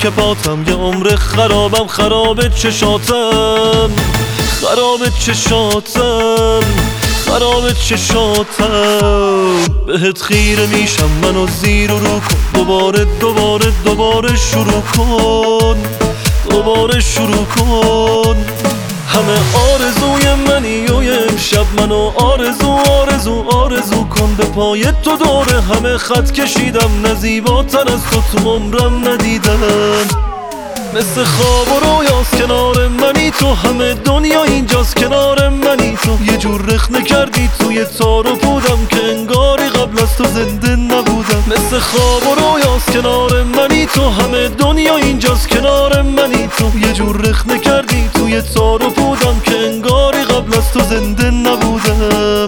خاک پاتم، یه عمر خرابم، خراب چشاتم، خراب چشاتم، خراب چشاتم. بهت خیره میشم منو زیر و رو کن، دوباره دوباره دوباره شروع کن، دوباره شروع کن. همه آرزوی منی و امشب منو آرزو کن. به پای تو دوره همه خط کشیدم، نزیباتر از تو عمرم ندیدم. مثل خواب و رویاست کنار منی تو، همه دنیا اینجاست کنار منی تو. یه جور رخنه کردی توی تار و پودم که انگاری قبل از تو زنده نبودم. مثل خواب و رویاست کنار منی تو، همه دنیا اینجاست کنار منی تو. یه جور رخنه کردی توی تار و پودم که انگاری قبل از تو زنده نبودم.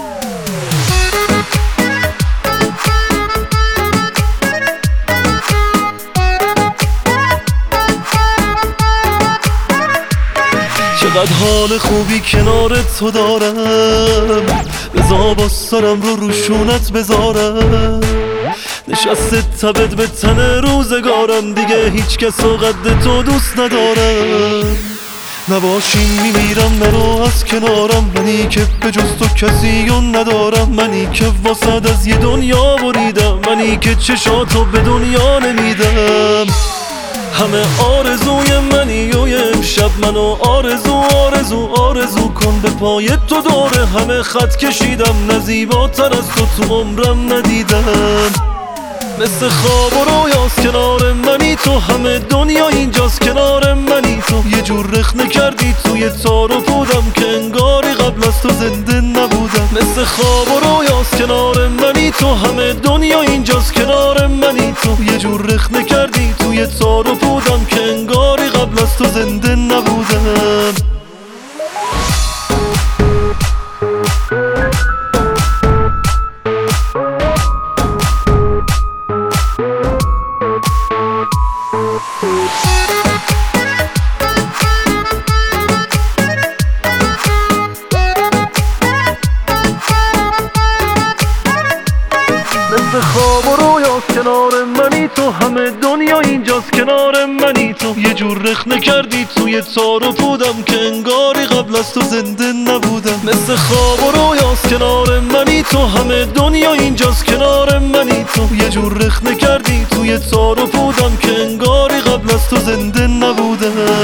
چقدر حال خوبی کنار تو دارم، بذار با سرم رو روشونت بذارم. نشسته تبت به تن روزگارم، دیگه هیچ کس و قد تو دوست ندارم. نباشین میمیرم، نرو از کنارم، منی که به جز تو کسی رو ندارم. منی که واسد از یه دنیا بریدم، منی که چشاتو به دنیا نمیدم. همه آرزوی منی و امشب منو آرزو کن. به پای تو دوره همه خط کشیدم، نزیباتر از تو عمرم ندیدم. مثل خواب و رویاست کنار منی تو، همه دنیا اینجاست کنار منی تو. یه جور رخنه کردی توی تار و پودم که انگاری قبل از تو زنده نبودم. مثل خواب و رویاست کنار منی تو، همه دنیا اینجاست کنار منی تو. یه جور رخنه کردی توی تار و پودم که انگاری قبل از تو زنده نبودم. مثل خواب و رویاست کنار منی تو، همه دنیا اینجاست کنار منی تو. یه جور رخنه کردی توی تار و پودم که انگاری قبل از تو زنده نبودم. مثل خواب و رویاست کنار منی تو، همه دنیا اینجاست کنار منی تو. یه جور رخنه کردی توی تار و پودم که انگاری قبل از تو زنده نبودم.